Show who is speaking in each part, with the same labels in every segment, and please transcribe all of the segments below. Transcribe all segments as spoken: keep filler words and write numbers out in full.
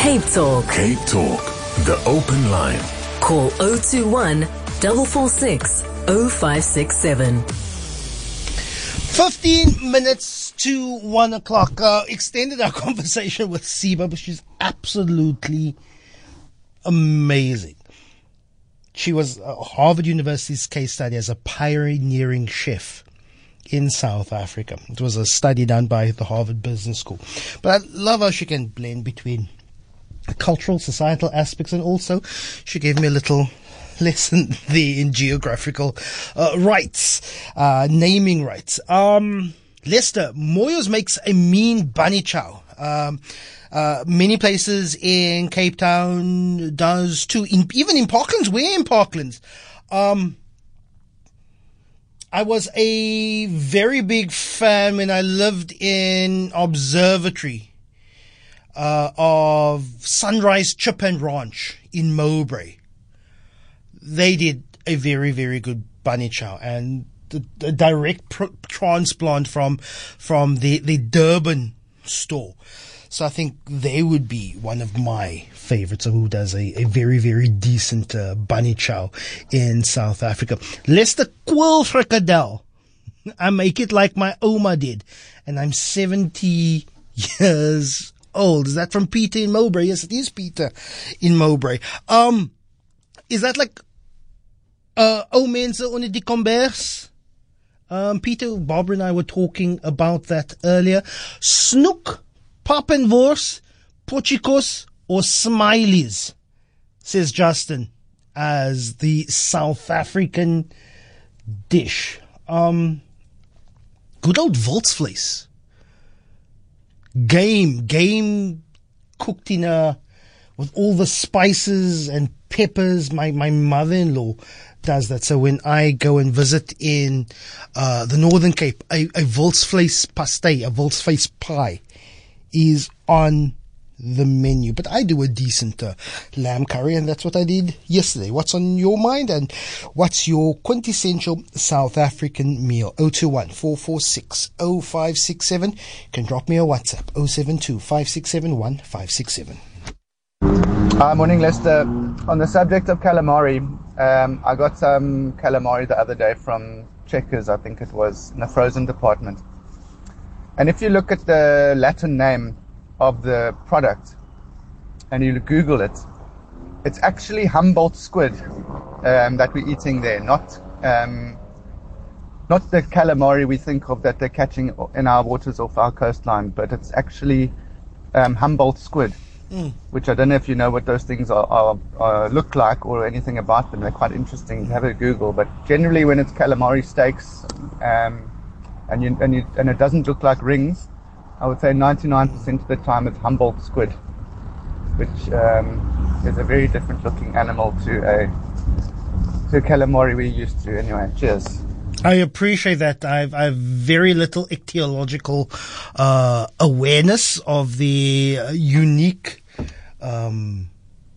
Speaker 1: Cape Talk.
Speaker 2: Cape Talk, the open line.
Speaker 1: Call zero two one, four four six, zero five six seven.
Speaker 3: fifteen minutes to one o'clock. Uh, extended our conversation with Siba, but she's absolutely amazing. She was uh, Harvard University's case study as a pioneering chef in South Africa. It was a study done by the Harvard Business School. But I love how she can blend between cultural, societal aspects, and also she gave me a little lesson there in geographical uh, rights, uh, naming rights. Um, Lester, Moyo's makes a mean bunny chow. Um, uh, many places in Cape Town does too. In, even in Parklands, we're in Parklands. Um, I was a very big fan when I lived in Observatory uh, of Sunrise Chip and Ranch in Mowbray. They did a very, very good bunny chow, and the, the direct pr- transplant from from the, the Durban store. So I think they would be one of my favorites of who does a, a very, very decent uh, bunny chow in South Africa. Lester Quill Frikadel. I make it like my Oma did, and I'm seventy years old. Is that from Peter in Mowbray? Yes, it is Peter in Mowbray. Um, is that like uh, ou mense onder die kombers? Um, Peter, Barbara and I were talking about that earlier. Snoek, Pappenwors, Pochikos, or Smileys, says Justin, as the South African dish. Um, good old Volksvlees. Game, game cooked in a, with all the spices and peppers. My, my mother-in-law does that. So when I go and visit in, uh, the Northern Cape, a, a Volksvlees pasté, a Volksvlees pie is on the menu. But I do a decent uh, lamb curry, and that's what I did yesterday. What's on your mind, and what's your quintessential South African meal? zero two one, four four six, zero five six seven. You can drop me a WhatsApp, zero seven two, five six seven, one five six seven.
Speaker 4: Hi, morning, Lester. On the subject of calamari, um, I got some calamari the other day from Checkers, I think it was, in the frozen department. And if you look at the Latin name of the product and you Google it, it's actually Humboldt squid um, that we're eating there, not um, not the calamari we think of that they're catching in our waters off our coastline, but it's actually um, Humboldt squid, mm. which I don't know if you know what those things are, are, are look like or anything about them. They're quite interesting. Have a Google. But generally, when it's calamari steaks, um, and you, and you, and it doesn't look like rings, I would say ninety-nine percent of the time it's Humboldt squid, which um, is a very different looking animal to a to a calamari we're used to. Anyway, cheers.
Speaker 3: I appreciate that. I've I've very little ichthyological uh, awareness of the uh, unique um,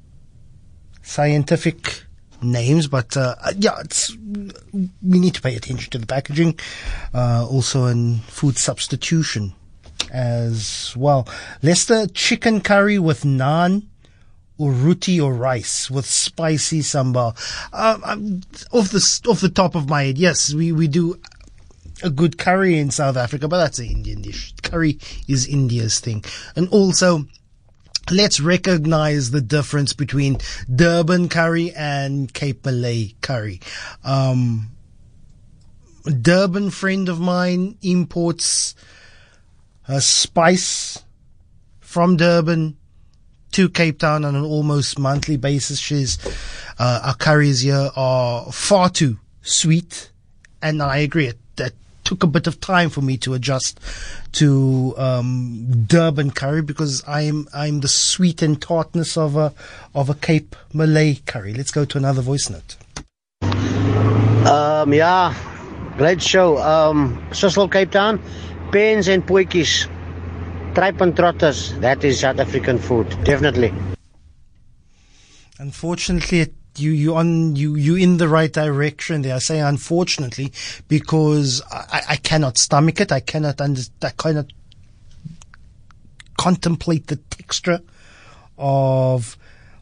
Speaker 3: scientific names, but uh, yeah, it's, we need to pay attention to the packaging, uh, also in food substitution as well. Lester, chicken curry with naan or roti or rice with spicy sambal. Um, I'm, off the off the top of my head, yes, we we do a good curry in South Africa, but that's an Indian dish. Curry is India's thing, and also, let's recognize the difference between Durban curry and Cape Malay curry. Um, a Durban friend of mine imports a spice from Durban to Cape Town on an almost monthly basis. She's, uh, our curries here are far too sweet, and I agree. It, that took a bit of time for me to adjust to um, Durban curry, because I'm I'm the sweet and tartness of a of a Cape Malay curry. Let's go to another voice note.
Speaker 5: Um, yeah, great show. Um, Sisal, Cape Town, pens and poetjies, tripe and trotters. That is South African food, definitely.
Speaker 3: Unfortunately, it You you on you you in the right direction there. I say unfortunately because I, I cannot stomach it. I cannot under, I cannot contemplate the texture of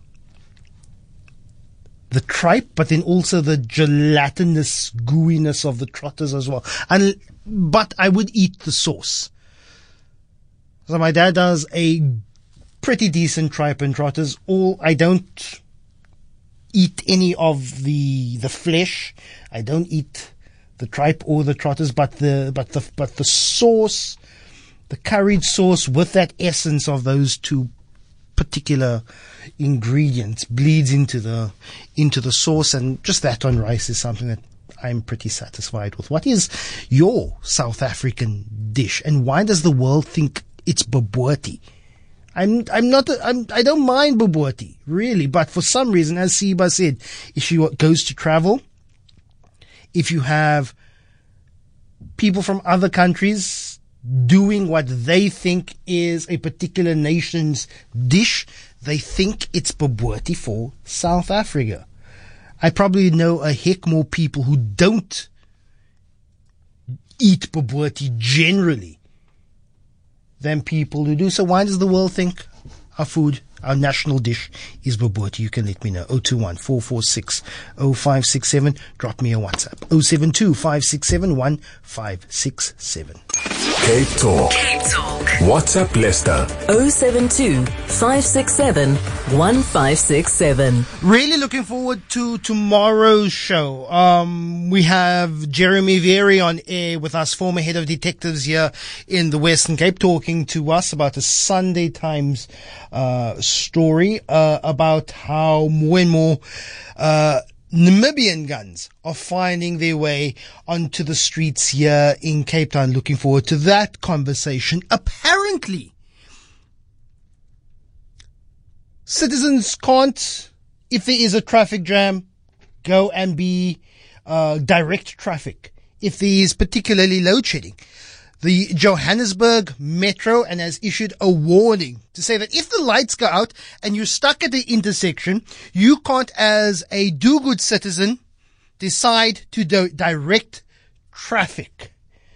Speaker 3: the tripe, but then also the gelatinous gooiness of the trotters as well. And but I would eat the sauce. So my dad does a pretty decent tripe and trotters. All I don't eat any of the the flesh. I don't eat the tripe or the trotters, but the but the but the sauce, the curried sauce with that essence of those two particular ingredients bleeds into the into the sauce, and just that on rice is something that I'm pretty satisfied with. What is your South African dish, and why does the world think it's bobotie? I'm I'm not a, I'm I don't mind bobotie really, but for some reason, as Siba said, if she goes to travel, if you have people from other countries doing what they think is a particular nation's dish, they think it's bobotie for South Africa. I probably know a heck more people who don't eat bobotie generally than people who do. So why does the world think our food, our national dish, is bobotie? You can let me know. oh two one, four four six, oh five six seven. Drop me a WhatsApp. oh seven two, five six seven, one five six seven.
Speaker 2: Cape Talk.
Speaker 1: Cape Talk.
Speaker 2: WhatsApp Leicester.
Speaker 1: oh seven two, five six seven, one five six seven.
Speaker 3: Really looking forward to tomorrow's show. Um, we have Jeremy Vieri on air with us, former head of detectives here in the Western Cape, talking to us about a Sunday Times uh, story uh, about how more and more uh, Namibian guns are finding their way onto the streets here in Cape Town. Looking forward to that conversation. Apparently, citizens can't, if there is a traffic jam, go and be uh, direct traffic. If there is particularly load shedding, the Johannesburg Metro and has issued a warning to say that if the lights go out and you're stuck at the intersection, you can't, as a do-good citizen, decide to do direct traffic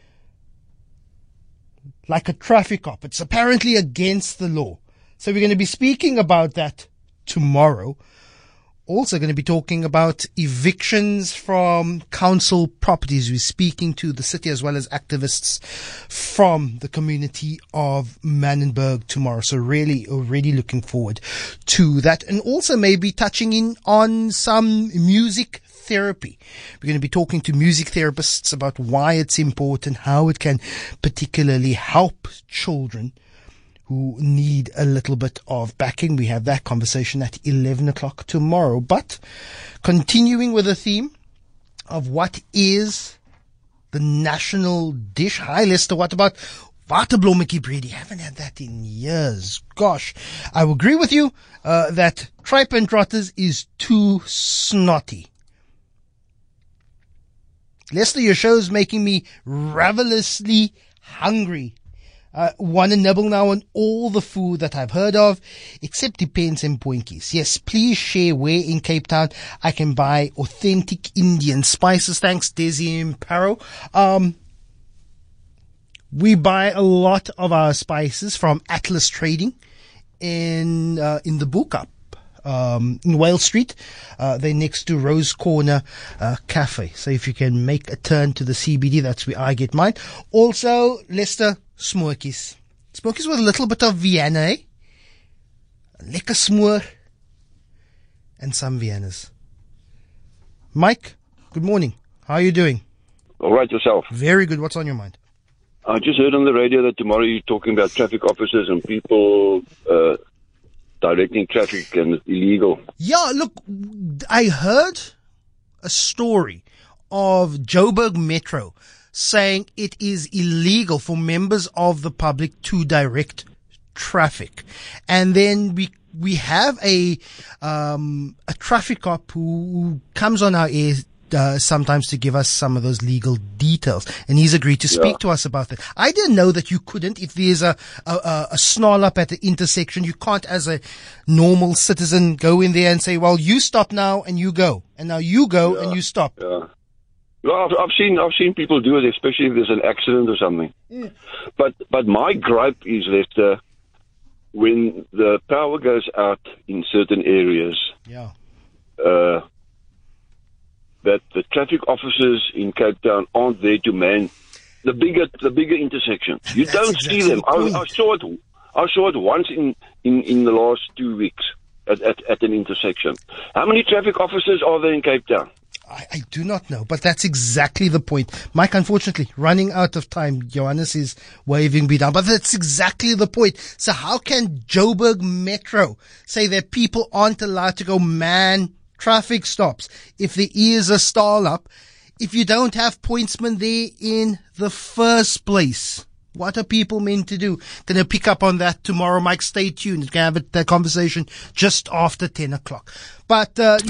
Speaker 3: like a traffic cop. It's apparently against the law. So we're going to be speaking about that tomorrow. Also going to be talking about evictions from council properties. We're speaking to the city as well as activists from the community of Manenberg tomorrow. So really already looking forward to that. And also maybe touching in on some music therapy. We're going to be talking to music therapists about why it's important, how it can particularly help children who need a little bit of backing. We have that conversation at eleven o'clock tomorrow. But continuing with the theme of what is the national dish. Hi, Lester. What about waterblommetjie bread? Haven't had that in years. Gosh, I will agree with you uh, that tripe and trotters is too snotty. Lester, your show is making me ravenously hungry. I uh, want to nibble now on all the food that I've heard of, except the pens and poinkies. Yes, please share where in Cape Town I can buy authentic Indian spices. Thanks, Desi and Paro. Um, we buy a lot of our spices from Atlas Trading in uh, in the Book-Up. Um, in Wales Street, uh, they're next to Rose Corner uh, Cafe. So if you can make a turn to the C B D, that's where I get mine. Also, Lester, smokies. Smokies with a little bit of Vienna, eh? Lekker smoor. And some Viennas. Mike, good morning. How are you doing?
Speaker 6: All right, yourself.
Speaker 3: Very good. What's on your mind?
Speaker 6: I just heard on the radio that tomorrow you're talking about traffic officers and people uh, directing traffic and it's illegal.
Speaker 3: Yeah, look, I heard a story of Joburg Metro saying it is illegal for members of the public to direct traffic. And then we we have a um, a traffic cop who comes on our air uh, sometimes to give us some of those legal details, and he's agreed to speak yeah. to us about that. I didn't know that you couldn't, if there's a, a, a snarl up at the intersection, you can't as a normal citizen go in there and say, well, you stop now and you go, and now you go
Speaker 6: yeah.
Speaker 3: and you stop.
Speaker 6: Yeah. Well, I've, I've seen I've seen people do it, especially if there's an accident or something. Yeah. But but my gripe is, Lester, when the power goes out in certain areas,
Speaker 3: Yeah.
Speaker 6: uh, that the traffic officers in Cape Town aren't there to man the bigger the bigger intersections. You
Speaker 3: That's
Speaker 6: don't
Speaker 3: exactly
Speaker 6: see them.
Speaker 3: the
Speaker 6: I,
Speaker 3: point.
Speaker 6: I saw it. I saw it once in, in, in the last two weeks at, at, at an intersection. How many traffic officers are there in Cape Town?
Speaker 3: I, I do not know, but that's exactly the point. Mike, unfortunately, running out of time. Johannes is waving me down, but that's exactly the point. So how can Joburg Metro say that people aren't allowed to go man traffic stops if there is a stall up, if you don't have pointsmen there in the first place? What are people meant to do? Going to pick up on that tomorrow. Mike, stay tuned. We're going to have that conversation just after ten o'clock. But, uh,